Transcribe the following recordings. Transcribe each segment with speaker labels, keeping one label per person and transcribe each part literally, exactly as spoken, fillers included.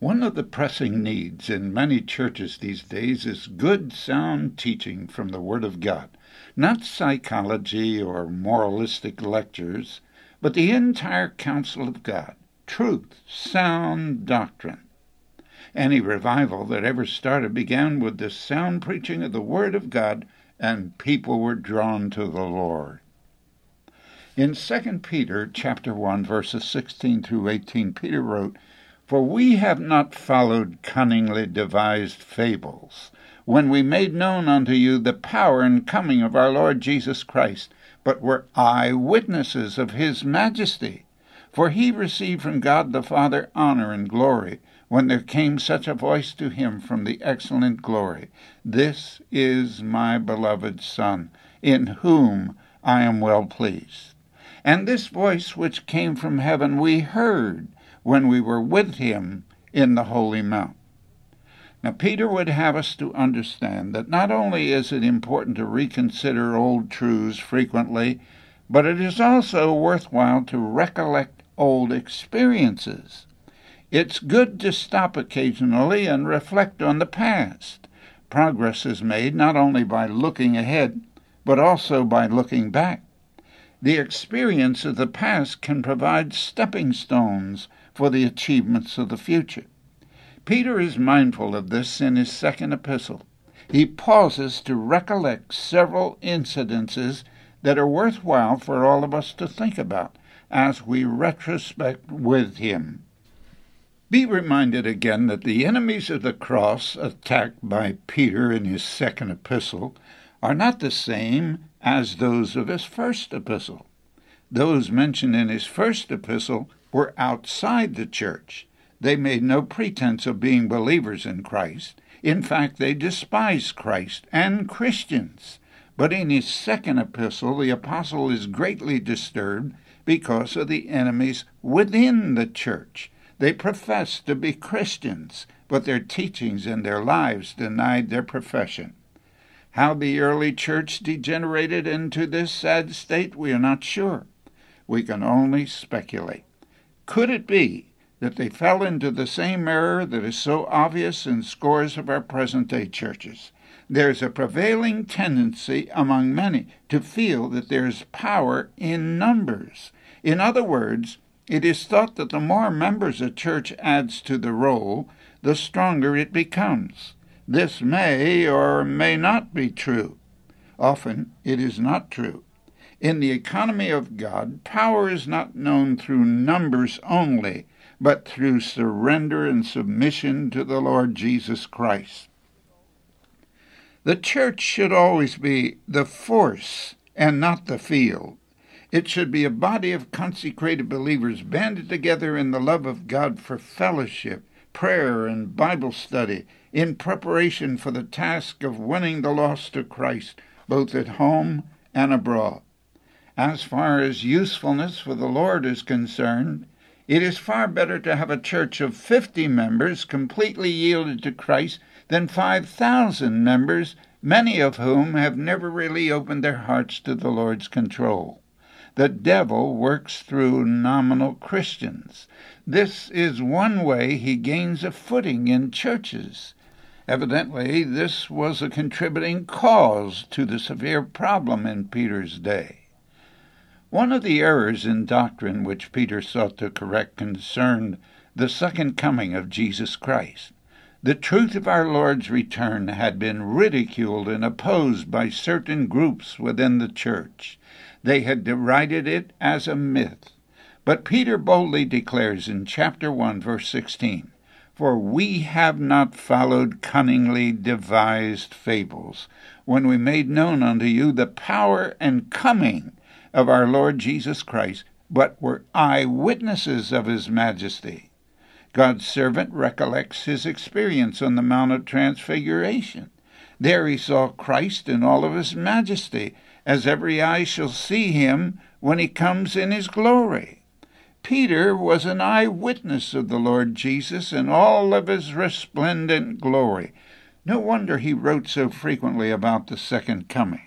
Speaker 1: One of the pressing needs in many churches these days is good, sound teaching from the Word of God, not psychology or moralistic lectures, but the entire counsel of God, truth, sound doctrine. Any revival that ever started began with the sound preaching of the Word of God, and people were drawn to the Lord. In Second Peter chapter one, verses sixteen through eighteen, Peter wrote, "For we have not followed cunningly devised fables, when we made known unto you the power and coming of our Lord Jesus Christ, but were eyewitnesses of his majesty. For he received from God the Father honor and glory, when there came such a voice to him from the excellent glory, This is my beloved Son, in whom I am well pleased. And this voice which came from heaven we heard, when we were with him in the holy mount." Now, Peter would have us to understand that not only is it important to reconsider old truths frequently, but it is also worthwhile to recollect old experiences. It's good to stop occasionally and reflect on the past. Progress is made not only by looking ahead, but also by looking back. The experience of the past can provide stepping stones for the achievements of the future. Peter is mindful of this in his second epistle. He pauses to recollect several incidences that are worthwhile for all of us to think about as we retrospect with him. Be reminded again that the enemies of the cross attacked by Peter in his second epistle are not the same as those of his first epistle. Those mentioned in his first epistle were outside the church. They made no pretense of being believers in Christ. In fact, they despised Christ and Christians. But in his second epistle, the apostle is greatly disturbed because of the enemies within the church. They professed to be Christians, but their teachings and their lives denied their profession. How the early church degenerated into this sad state, we are not sure. We can only speculate. Could it be that they fell into the same error that is so obvious in scores of our present-day churches? There's a prevailing tendency among many to feel that there's power in numbers. In other words, it is thought that the more members a church adds to the roll, the stronger it becomes. This may or may not be true. Often it is not true. In the economy of God, power is not known through numbers only, but through surrender and submission to the Lord Jesus Christ. The church should always be the force and not the field. It should be a body of consecrated believers banded together in the love of God for fellowship, prayer, and Bible study in preparation for the task of winning the lost to Christ, both at home and abroad. As far as usefulness for the Lord is concerned, it is far better to have a church of fifty members completely yielded to Christ than five thousand members, many of whom have never really opened their hearts to the Lord's control. The devil works through nominal Christians. This is one way he gains a footing in churches. Evidently, this was a contributing cause to the severe problem in Peter's day. One of the errors in doctrine which Peter sought to correct concerned the second coming of Jesus Christ. The truth of our Lord's return had been ridiculed and opposed by certain groups within the church. They had derided it as a myth. But Peter boldly declares in chapter one, verse sixteen, "For we have not followed cunningly devised fables, when we made known unto you the power and coming of our Lord Jesus Christ, but were eyewitnesses of his majesty." God's servant recollects his experience on the Mount of Transfiguration. There he saw Christ in all of his majesty, as every eye shall see him when he comes in his glory. Peter was an eyewitness of the Lord Jesus in all of his resplendent glory. No wonder he wrote so frequently about the second coming.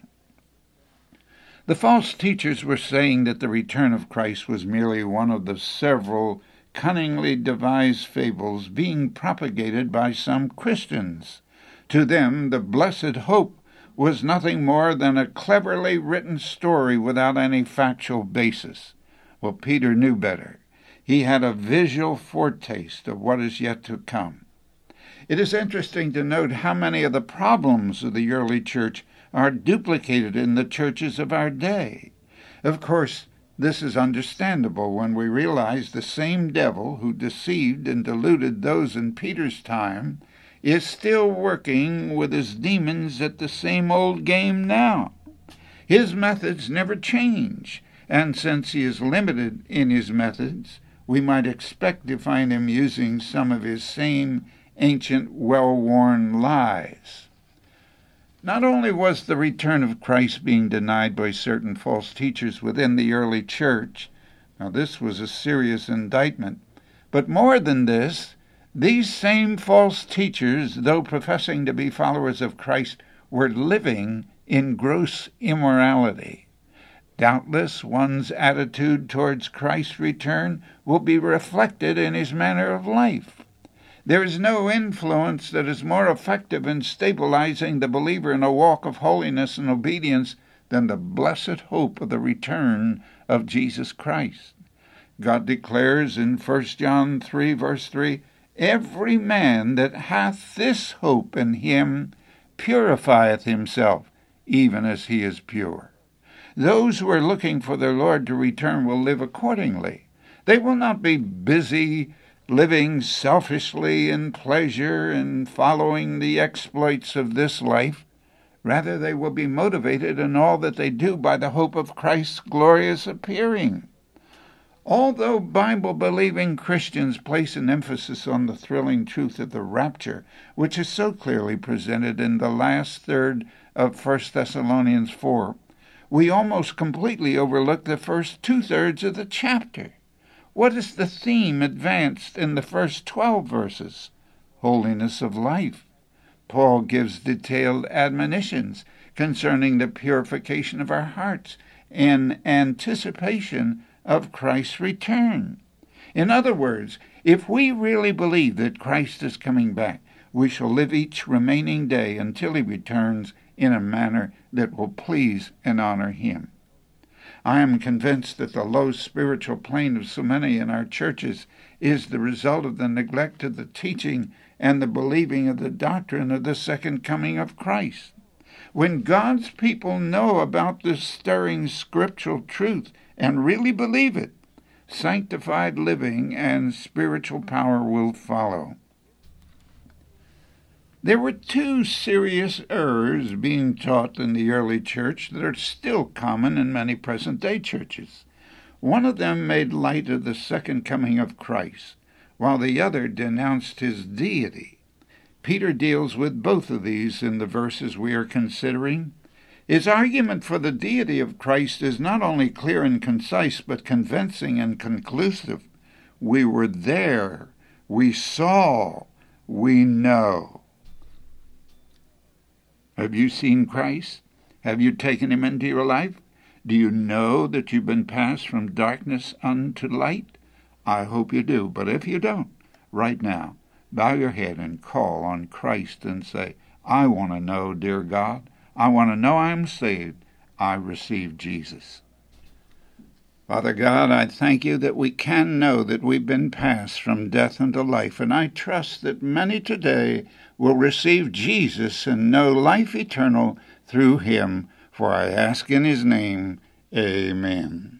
Speaker 1: The false teachers were saying that the return of Christ was merely one of the several cunningly devised fables being propagated by some Christians. To them, the blessed hope was nothing more than a cleverly written story without any factual basis. Well, Peter knew better. He had a visual foretaste of what is yet to come. It is interesting to note how many of the problems of the early church are duplicated in the churches of our day. Of course, this is understandable when we realize the same devil who deceived and deluded those in Peter's time is still working with his demons at the same old game now. His methods never change, and since he is limited in his methods, we might expect to find him using some of his same ancient, well-worn lies. Not only was the return of Christ being denied by certain false teachers within the early church, now this was a serious indictment, but more than this, these same false teachers, though professing to be followers of Christ, were living in gross immorality. Doubtless one's attitude towards Christ's return will be reflected in his manner of life. There is no influence that is more effective in stabilizing the believer in a walk of holiness and obedience than the blessed hope of the return of Jesus Christ. God declares in First John three, verse three, "Every man that hath this hope in him purifieth himself, even as he is pure." Those who are looking for their Lord to return will live accordingly. They will not be busy living selfishly in pleasure and following the exploits of this life. Rather, they will be motivated in all that they do by the hope of Christ's glorious appearing. Although Bible-believing Christians place an emphasis on the thrilling truth of the rapture, which is so clearly presented in the last third of First Thessalonians four, we almost completely overlook the first two-thirds of the chapter. What is the theme advanced in the first twelve verses? Holiness of life. Paul gives detailed admonitions concerning the purification of our hearts in anticipation of Christ's return. In other words, if we really believe that Christ is coming back, we shall live each remaining day until he returns in a manner that will please and honor him. I am convinced that the low spiritual plane of so many in our churches is the result of the neglect of the teaching and the believing of the doctrine of the second coming of Christ. When God's people know about this stirring scriptural truth and really believe it, sanctified living and spiritual power will follow. There were two serious errors being taught in the early church that are still common in many present-day churches. One of them made light of the second coming of Christ, while the other denounced his deity. Peter deals with both of these in the verses we are considering. His argument for the deity of Christ is not only clear and concise, but convincing and conclusive. We were there. We saw. We know. Have you seen Christ? Have you taken him into your life? Do you know that you've been passed from darkness unto light? I hope you do, but if you don't, right now, bow your head and call on Christ and say, I want to know, dear God. I want to know I'm saved. I receive Jesus. Father God, I thank you that we can know that we've been passed from death unto life, and I trust that many today will receive Jesus and know life eternal through him, for I ask in his name, amen.